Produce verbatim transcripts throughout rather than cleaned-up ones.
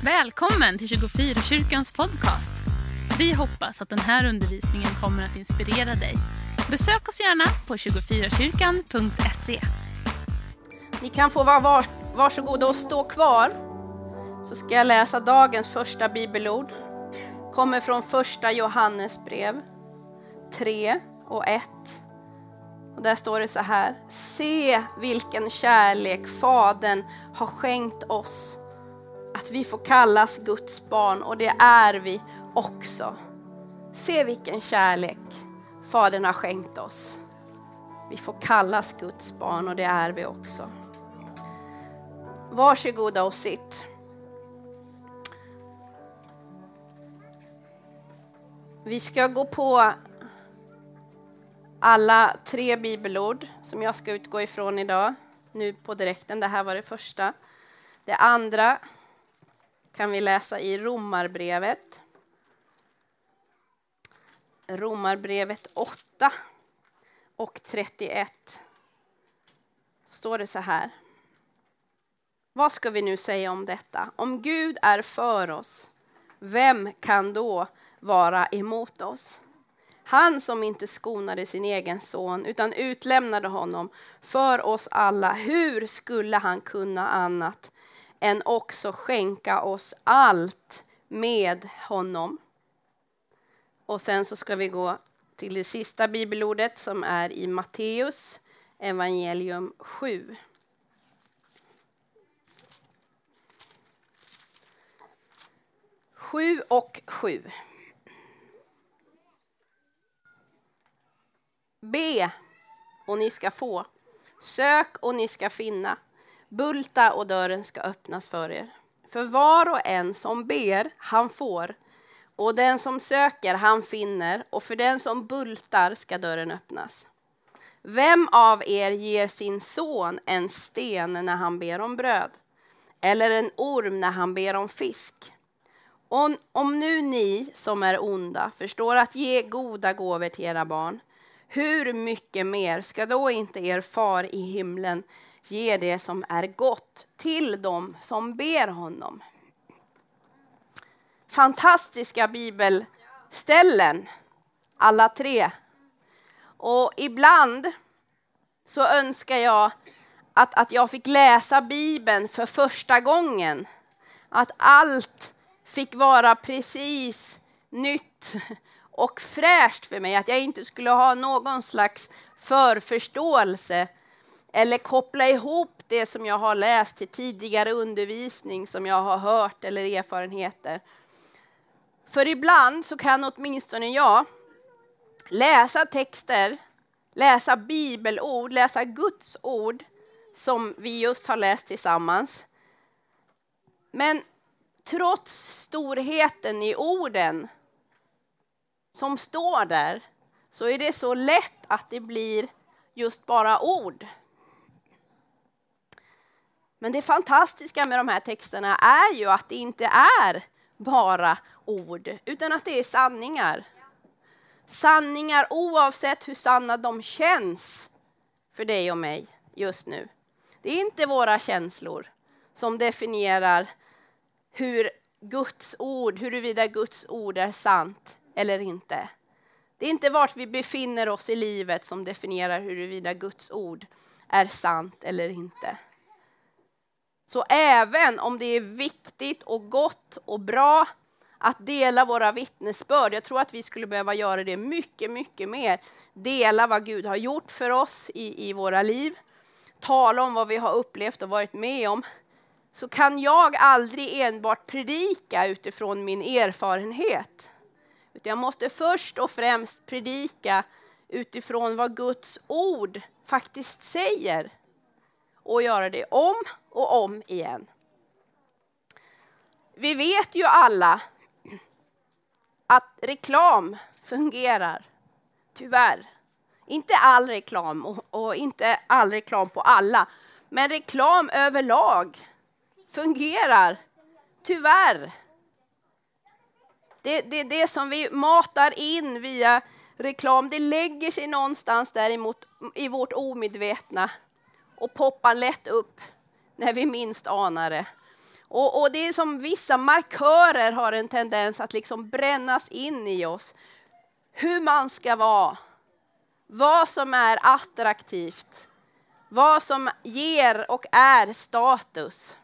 Välkommen till tjugofyra-kyrkans podcast. Vi hoppas att den här undervisningen kommer att inspirera dig. Besök oss gärna på tjugofyra kyrkan punkt se. Ni kan få vara var, varsågoda och stå kvar. Så ska jag läsa dagens första bibelord. Kommer från första Johannesbrev tre och ett. Och där står det så här: se vilken kärlek Fadern har skänkt oss, att vi får kallas Guds barn, och det är vi också. Se vilken kärlek Fadern har skänkt oss. Vi får kallas Guds barn, och det är vi också. Varsågoda och sitt. Vi ska gå på alla tre bibelord som jag ska utgå ifrån idag. Nu på direkten, det här var det första. Det andra kan vi läsa i Romarbrevet. Romarbrevet åtta och trettioett. Står det så här: vad ska vi nu säga om detta? Om Gud är för oss, vem kan då vara emot oss? Han som inte skonade sin egen son utan utlämnade honom för oss alla, hur skulle han kunna annat än också skänka oss allt med honom? Och sen så ska vi gå till det sista bibelordet som är i Matteus evangelium sju. Sju och sju. Be och ni ska få. Sök och ni ska finna. Bulta och dörren ska öppnas för er. För var och en som ber, han får. Och den som söker, han finner. Och för den som bultar ska dörren öppnas. Vem av er ger sin son en sten när han ber om bröd? Eller en orm när han ber om fisk? Om, om nu ni som är onda förstår att ge goda gåvor till era barn, hur mycket mer ska då inte er far i himlen ge det som är gott till dem som ber honom? Fantastiska bibelställen, alla tre. Och ibland så önskar jag att, att jag fick läsa Bibeln för första gången. Att allt fick vara precis nytt och fräscht för mig. Att jag inte skulle ha någon slags förförståelse eller koppla ihop det som jag har läst till tidigare undervisning som jag har hört eller erfarenheter. För ibland så kan åtminstone jag läsa texter, läsa bibelord, läsa Guds ord som vi just har läst tillsammans. Men trots storheten i orden som står där, så är det så lätt att det blir just bara ord. Men det fantastiska med de här texterna är ju att det inte är bara ord, utan att det är sanningar. Sanningar oavsett hur sanna de känns för dig och mig just nu. Det är inte våra känslor som definierar hur Guds ord, huruvida Guds ord är sant eller inte. Det är inte vart vi befinner oss i livet som definierar huruvida Guds ord är sant eller inte. Så även om det är viktigt och gott och bra att dela våra vittnesbörd, jag tror att vi skulle behöva göra det mycket, mycket mer. Dela vad Gud har gjort för oss i, i våra liv. Tala om vad vi har upplevt och varit med om. Så kan jag aldrig enbart predika utifrån min erfarenhet. Utan jag måste först och främst predika utifrån vad Guds ord faktiskt säger. Och göra det om och om igen. Vi vet ju alla att reklam fungerar. Tyvärr. Inte all reklam och, och inte all reklam på alla. Men reklam överlag fungerar. Tyvärr. Det, det, det som vi matar in via reklam, det lägger sig någonstans däremot i vårt omedvetna och poppar lätt upp när vi minst anar det. Och, och det är som vissa markörer har en tendens att liksom brännas in i oss. Hur man ska vara. Vad som är attraktivt. Vad som ger och är status.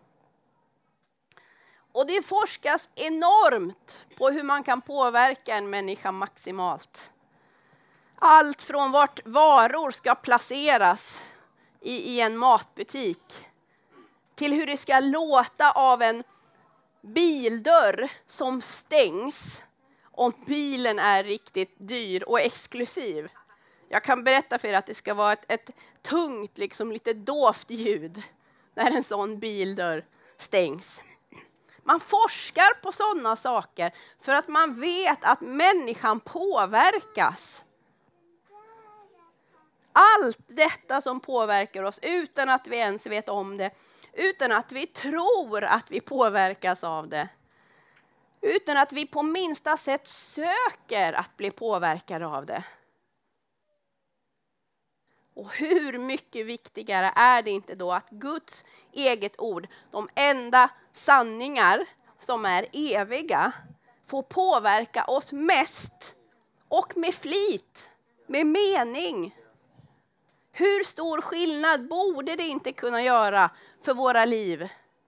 Och det forskas enormt på hur man kan påverka en människa maximalt. Allt från vart varor ska placeras i, i en matbutik till hur det ska låta av en bildörr som stängs om bilen är riktigt dyr och exklusiv. Jag kan berätta för er att det ska vara ett, ett tungt, liksom lite dovt ljud när en sån bildörr stängs. Man forskar på sådana saker för att man vet att människan påverkas. Allt detta som påverkar oss utan att vi ens vet om det. Utan att vi tror att vi påverkas av det. Utan att vi på minsta sätt söker att bli påverkade av det. Och hur mycket viktigare är det inte då att Guds eget ord, de enda sanningar som är eviga, får påverka oss mest och med flit, med mening. Hur stor skillnad borde det inte kunna göra för våra liv?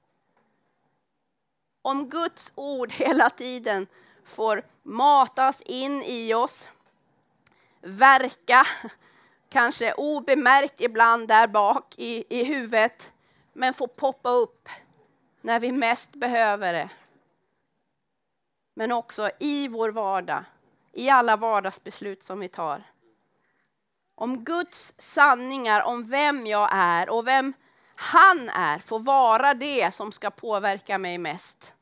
Om Guds ord hela tiden får matas in i oss, verka, kanske obemärkt ibland där bak i, i huvudet, men får poppa upp när vi mest behöver det. Men också i vår vardag, i alla vardagsbeslut som vi tar. Om Guds sanningar om vem jag är och vem han är får vara det som ska påverka mig mest.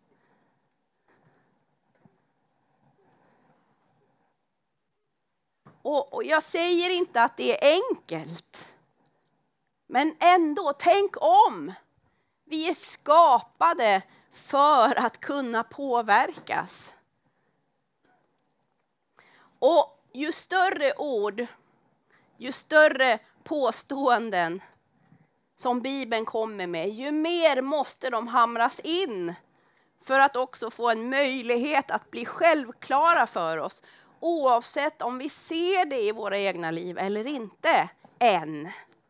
Och, och jag säger inte att det är enkelt. Men ändå, tänk om. Vi är skapade för att kunna påverkas. Och ju större ord, ju större påståenden som Bibeln kommer med, ju mer måste de hamras in för att också få en möjlighet att bli självklara för oss. Oavsett om vi ser det i våra egna liv eller inte än.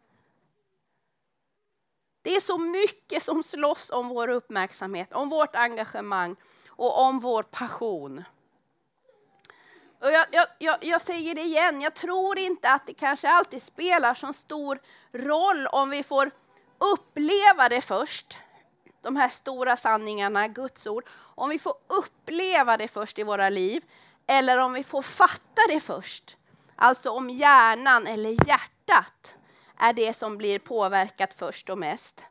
Det är så mycket som slåss om vår uppmärksamhet, om vårt engagemang och om vår passion. Och jag, jag, jag, jag säger det igen, jag tror inte att det kanske alltid spelar så stor roll om vi får uppleva det först. De här stora sanningarna, Guds ord. Om vi får uppleva det först i våra liv. Eller om vi får fatta det först. Alltså om hjärnan eller hjärtat är det som blir påverkat först och mest.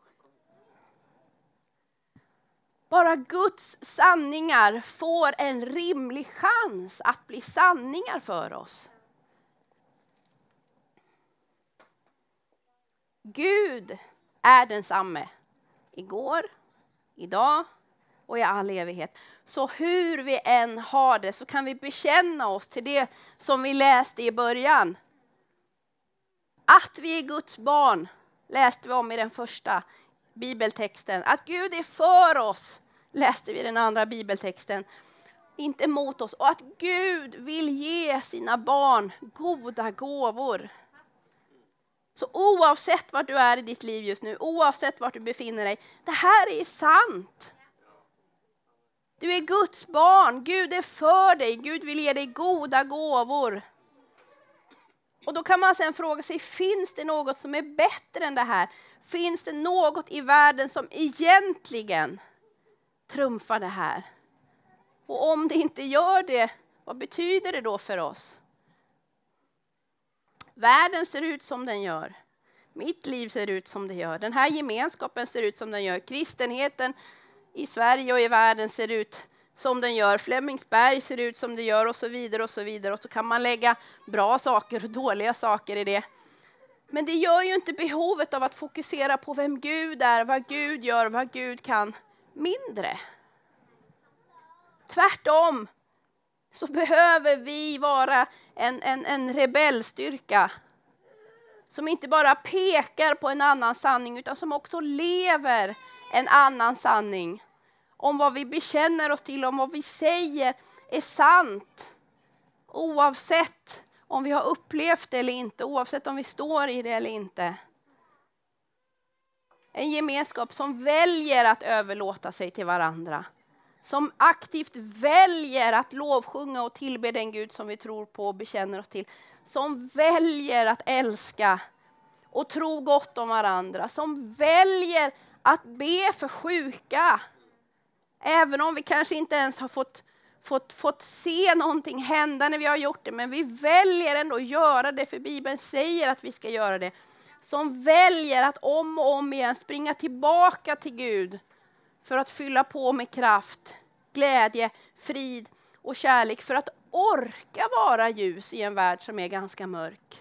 Bara Guds sanningar får en rimlig chans att bli sanningar för oss. Gud är densamme. Igår, idag och i all evighet. Så hur vi än har det så kan vi bekänna oss till det som vi läste i början. Att vi är Guds barn läste vi om i den första bibeltexten. Att Gud är för oss läste vi i den andra bibeltexten. Inte mot oss. Och att Gud vill ge sina barn goda gåvor. Så oavsett var du är i ditt liv just nu, oavsett var du befinner dig, det här är sant. Du är Guds barn, Gud är för dig, Gud vill ge dig goda gåvor. Och då kan man sen fråga sig, finns det något som är bättre än det här? Finns det något i världen som egentligen trumfar det här? Och om det inte gör det, vad betyder det då för oss? Världen ser ut som den gör. Mitt liv ser ut som det gör. Den här gemenskapen ser ut som den gör. Kristenheten i Sverige och i världen ser ut som den gör. Flemingsberg ser ut som det gör och så vidare och så vidare. Och så kan man lägga bra saker och dåliga saker i det. Men det gör ju inte behovet av att fokusera på vem Gud är, vad Gud gör, vad Gud kan mindre. Tvärtom så behöver vi vara en, en, en rebellstyrka som inte bara pekar på en annan sanning utan som också lever en annan sanning. Om vad vi bekänner oss till, om vad vi säger är sant. Oavsett om vi har upplevt det eller inte, oavsett om vi står i det eller inte. En gemenskap som väljer att överlåta sig till varandra. Som aktivt väljer att lovsjunga och tillbe den Gud som vi tror på och bekänner oss till. Som väljer att älska och tro gott om varandra. Som väljer att be för sjuka. Även om vi kanske inte ens har fått, fått, fått se någonting hända när vi har gjort det. Men vi väljer ändå att göra det, för Bibeln säger att vi ska göra det. Som väljer att om och om igen springa tillbaka till Gud. För att fylla på med kraft, glädje, frid och kärlek. För att orka vara ljus i en värld som är ganska mörk.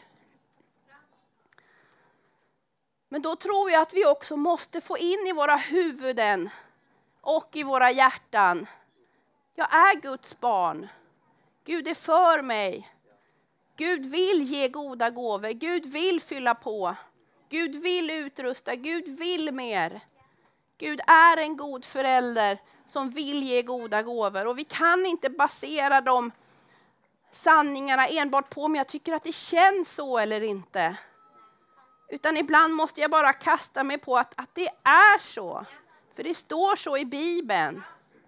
Men då tror jag att vi också måste få in i våra huvuden och i våra hjärtan. Jag är Guds barn. Gud är för mig. Gud vill ge goda gåvor. Gud vill fylla på. Gud vill utrusta. Gud vill mer. Gud är en god förälder som vill ge goda gåvor. Och vi kan inte basera de sanningarna enbart på om jag tycker att det känns så eller inte. Utan ibland måste jag bara kasta mig på att, att det är så. För det står så i Bibeln.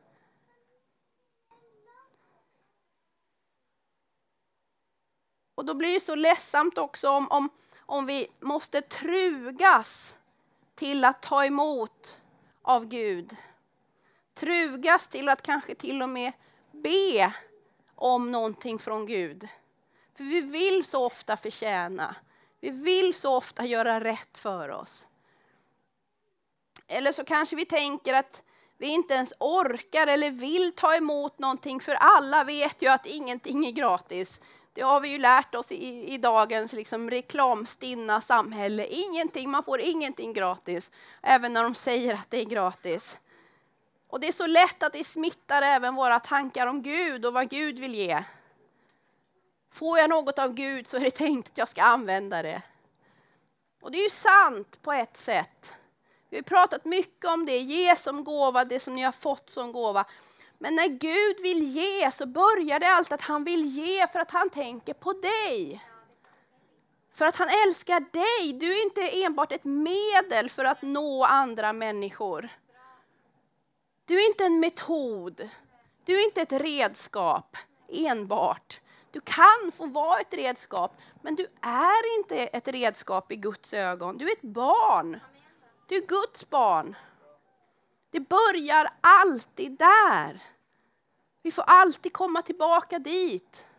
Och då blir det så ledsamt också om, om, om vi måste trugas till att ta emot av Gud. Trugas till att kanske till och med be om någonting från Gud. För vi vill så ofta förtjäna. Vi vill så ofta göra rätt för oss. Eller så kanske vi tänker att vi inte ens orkar eller vill ta emot någonting. För alla vet ju att ingenting är gratis. Det har vi ju lärt oss i, i dagens liksom reklamstinna samhälle. Ingenting, man får ingenting gratis. Även när de säger att det är gratis. Och det är så lätt att det smittar även våra tankar om Gud och vad Gud vill ge. Får jag något av Gud så är det tänkt att jag ska använda det. Och det är ju sant på ett sätt. Vi har pratat mycket om det. Ge som gåva det som ni har fått som gåva. Men när Gud vill ge så börjar det alltid att han vill ge för att han tänker på dig. För att han älskar dig. Du är inte enbart ett medel för att nå andra människor. Du är inte en metod. Du är inte ett redskap enbart. Du kan få vara ett redskap, men du är inte ett redskap i Guds ögon. Du är ett barn. Du är Guds barn. Det börjar alltid där. Vi får alltid komma tillbaka dit.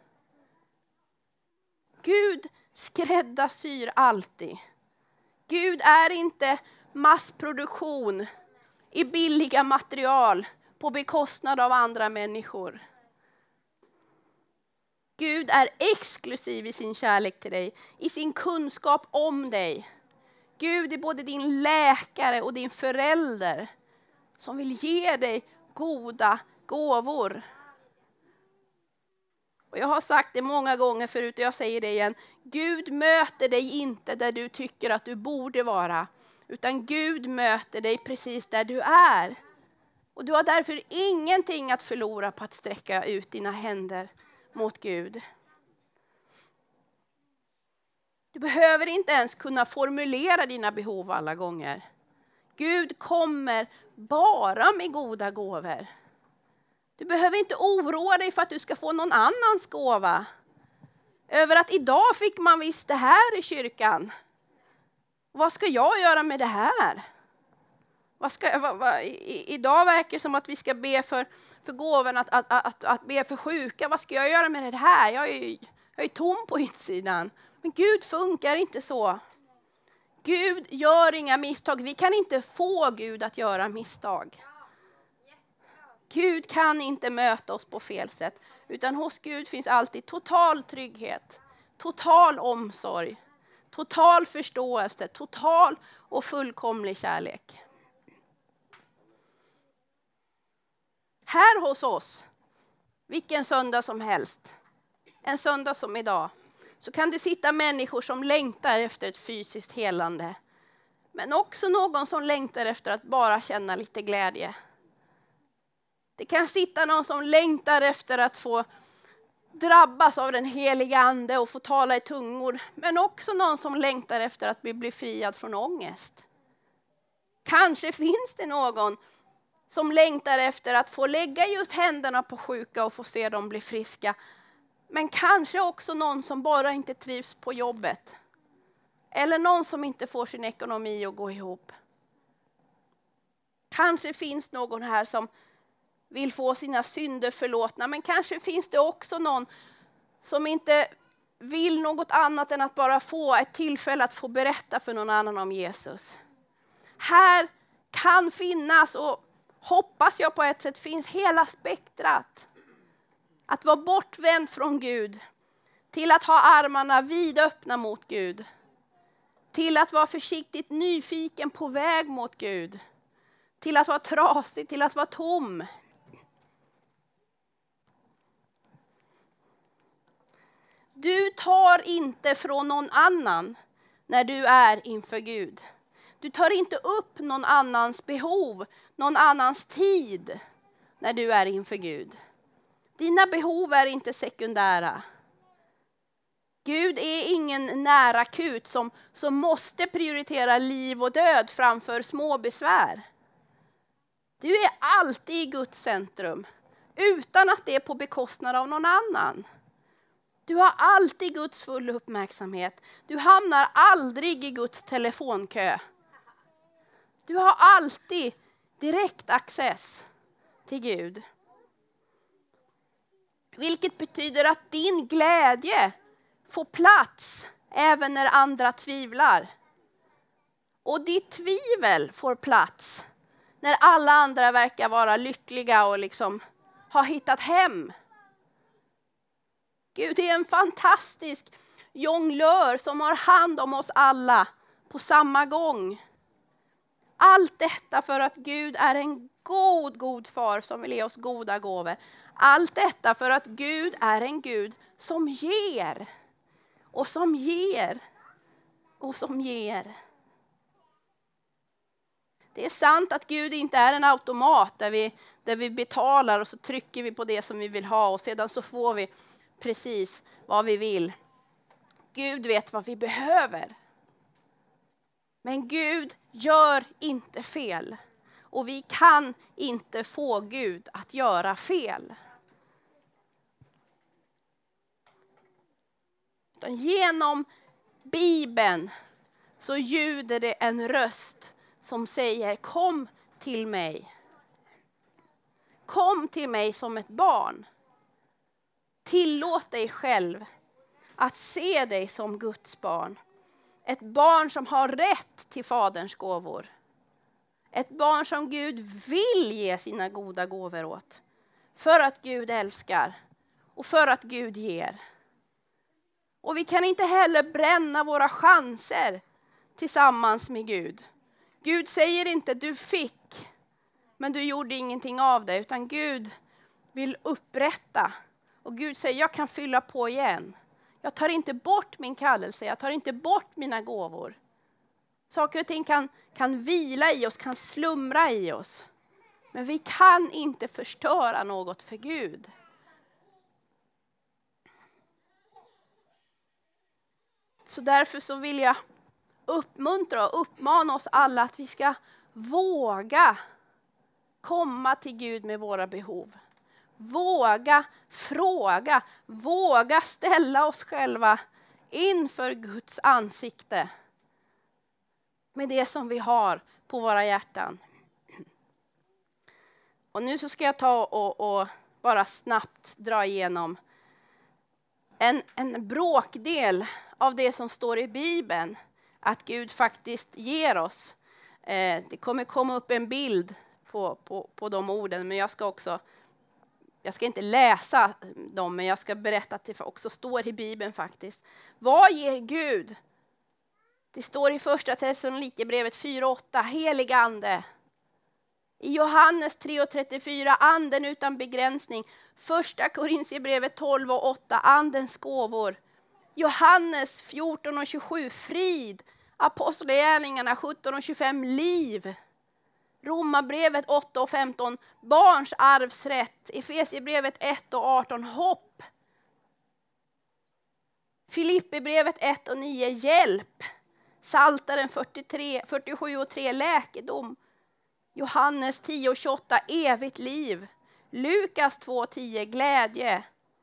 Gud skräddarsyr alltid. Gud är inte massproduktion i billiga material på bekostnad av andra människor. Gud är exklusiv i sin kärlek till dig, i sin kunskap om dig. Gud är både din läkare och din förälder som vill ge dig goda gåvor. Och jag har sagt det många gånger förut och jag säger det igen. Gud möter dig inte där du tycker att du borde vara. Utan Gud möter dig precis där du är. Och du har därför ingenting att förlora på att sträcka ut dina händer mot Gud. Du behöver inte ens kunna formulera dina behov alla gånger. Gud kommer bara med goda gåvor. Du behöver inte oroa dig för att du ska få någon annans gåva. Över att idag fick man visst det här i kyrkan. Vad ska jag göra med det här? Vad ska, vad, vad, i, idag verkar det som att vi ska be för, för gåvan att, att, att, att be för sjuka. Vad ska jag göra med det här? Jag är, jag är tom på insidan. Men Gud funkar inte så. Gud gör inga misstag. Vi kan inte få Gud att göra misstag. Gud kan inte möta oss på fel sätt. Utan hos Gud finns alltid total trygghet. Total omsorg. Total förståelse. Total och fullkomlig kärlek. Här hos oss, vilken söndag som helst, en söndag som idag, så kan det sitta människor som längtar efter ett fysiskt helande. Men också någon som längtar efter att bara känna lite glädje. Det kan sitta någon som längtar efter att få drabbas av den heliga ande och få tala i tungor. Men också någon som längtar efter att bli befriad från ångest. Kanske finns det någon som längtar efter att få lägga just händerna på sjuka och få se dem bli friska. Men kanske också någon som bara inte trivs på jobbet. Eller någon som inte får sin ekonomi att gå ihop. Kanske finns någon här som vill få sina synder förlåtna. Men kanske finns det också någon som inte vill något annat än att bara få ett tillfälle att få berätta för någon annan om Jesus. Här kan finnas, och hoppas jag på ett sätt finns, hela spektrat. Att vara bortvänd från Gud. Till att ha armarna vidöppna mot Gud. Till att vara försiktigt nyfiken på väg mot Gud. Till att vara trasig, till att vara tom. Du tar inte från någon annan när du är inför Gud. Du tar inte upp någon annans behov, någon annans tid när du är inför Gud. Dina behov är inte sekundära. Gud är ingen nära kut som, som måste prioritera liv och död framför små besvär. Du är alltid i Guds centrum, utan att det är på bekostnad av någon annan. Du har alltid Guds fulla uppmärksamhet. Du hamnar aldrig i Guds telefonkö. Du har alltid direkt access till Gud. Vilket betyder att din glädje får plats även när andra tvivlar. Och ditt tvivel får plats när alla andra verkar vara lyckliga och liksom ha hittat hem. Gud är en fantastisk jonglör som har hand om oss alla på samma gång. Allt detta för att Gud är en god, god far som vill ge oss goda gåvor. Allt detta för att Gud är en Gud som ger. Och som ger. Och som ger. Det är sant att Gud inte är en automat där vi, där vi betalar och så trycker vi på det som vi vill ha och sedan så får vi precis vad vi vill. Gud vet vad vi behöver. Men Gud gör inte fel. Och vi kan inte få Gud att göra fel. Utan genom Bibeln så ljuder det en röst som säger: kom till mig. Kom till mig som ett barn. Tillåt dig själv att se dig som Guds barn. Ett barn som har rätt till faderns gåvor. Ett barn som Gud vill ge sina goda gåvor åt. För att Gud älskar och för att Gud ger. Och vi kan inte heller bränna våra chanser tillsammans med Gud. Gud säger inte du fick, men du gjorde ingenting av det. Utan Gud vill upprätta. Och Gud säger jag kan fylla på igen. Jag tar inte bort min kallelse, jag tar inte bort mina gåvor. Saker och ting kan, kan vila i oss, kan slumra i oss. Men vi kan inte förstöra något för Gud. Så därför så vill jag uppmuntra och uppmana oss alla att vi ska våga komma till Gud med våra behov. Våga fråga, våga ställa oss själva inför Guds ansikte med det som vi har på våra hjärtan. Och nu så ska jag ta och, och bara snabbt dra igenom en, en bråkdel av det som står i Bibeln att Gud faktiskt ger oss. Eh, det kommer komma upp en bild på, på, på de orden, men jag ska också Jag ska inte läsa dem, men jag ska berätta att det också står i Bibeln faktiskt. Vad ger Gud? Det står i första Thessalonikerbrevet fyra åtta, helig ande. I Johannes tre trettiofyra, anden utan begränsning. Första Korintierbrevet tolv och åtta, andens gåvor. Johannes fjorton och tjugosju, frid, Apostlagärningarna sjutton och tjugofem, liv. Romarbrevet åtta och femton, barns arvsrätt. Efesierbrevet ett och arton, hopp. Filippibrevet ett och nio, hjälp. Psaltaren fyrtiotre, fyrtiosju och tre, läkedom. Johannes tio och tjugoåtta, evigt liv. Lukas två och tio, glädje.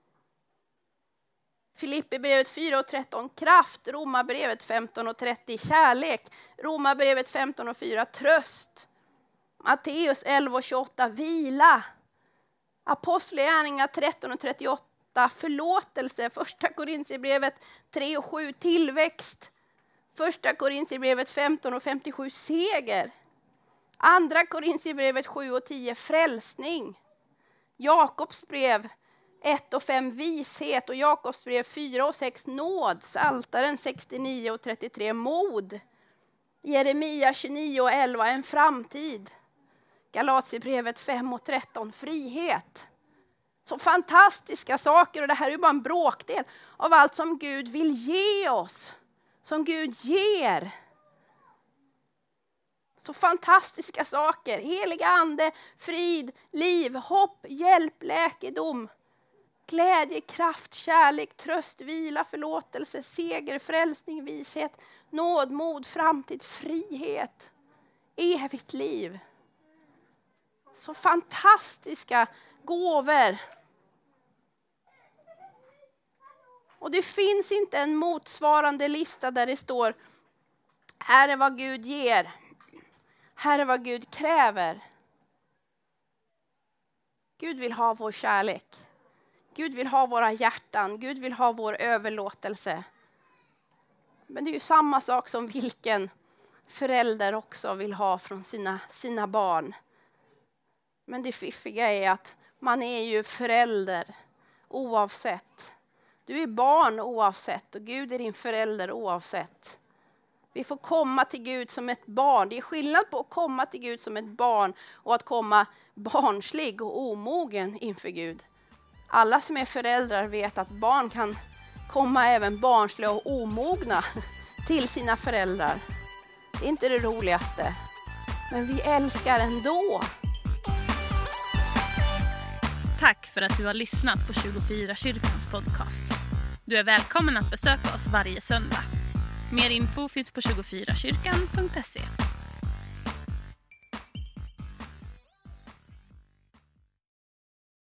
Filippibrevet fyra och tretton, kraft. Romarbrevet femton och trettio, kärlek. Romarbrevet femton och fyra, tröst. Matteus elva och tjugoåtta, vila. Apostlagärningarna tretton och trettioåtta, förlåtelse. Första Korintierbrevet tre och sju, tillväxt. Första Korintierbrevet femton och femtiosju, seger. Andra Korintierbrevet sju och tio, frälsning. Jakobs brev ett och fem, vishet. Och Jakobs brev fyra och sex, nåd. Psaltaren sextionio och trettiotre, mod. Jeremia tjugonio och elva, en framtid. Galatierbrevet fem och tretton, frihet. Så fantastiska saker, och det här är ju bara en bråkdel av allt som Gud vill ge oss. Som Gud ger. Så fantastiska saker. Heliga ande, frid, liv, hopp, hjälp, läkedom. Glädje, kraft, kärlek, tröst, vila, förlåtelse, seger, frälsning, vishet, nåd, mod, framtid, frihet. Evigt liv. Så fantastiska gåvor. Och det finns inte en motsvarande lista där det står: här är vad Gud ger. Här är vad Gud kräver. Gud vill ha vår kärlek. Gud vill ha våra hjärtan. Gud vill ha vår överlåtelse. Men det är ju samma sak som vilken förälder också vill ha från sina, sina barn. Men det fiffiga är att man är ju förälder oavsett. Du är barn oavsett, och Gud är din förälder oavsett. Vi får komma till Gud som ett barn. Det är skillnad på att komma till Gud som ett barn och att komma barnslig och omogen inför Gud. Alla som är föräldrar vet att barn kan komma även barnsliga och omogna till sina föräldrar. Det är inte det roligaste, men vi älskar ändå. Tack för att du har lyssnat på tjugofyra kyrkans podcast. Du är välkommen att besöka oss varje söndag. Mer info finns på tjugofyra kyrkan punkt se.